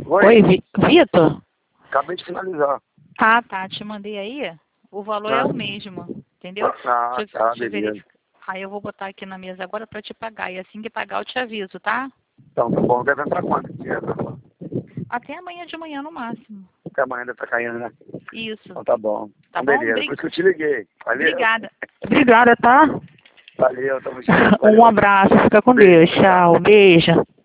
Oi, Vitor? Acabei de finalizar. Ah, tá. Te mandei aí. O valor é o mesmo, entendeu? Tá, beleza. verificar. Aí eu vou botar aqui na mesa agora pra te pagar. E assim que pagar eu te aviso, tá? Então, tá bom. Deve entrar quanto? Até amanhã de manhã no máximo. Até amanhã deve estar caindo, né? Isso. Então tá bom. Tá Então, bom? beleza. Por isso que eu te liguei. Valeu. Obrigada. Obrigada, tá? Valeu, tamo junto. Valeu. Um abraço. Fica com Beijo, Deus. Tchau. Beijo.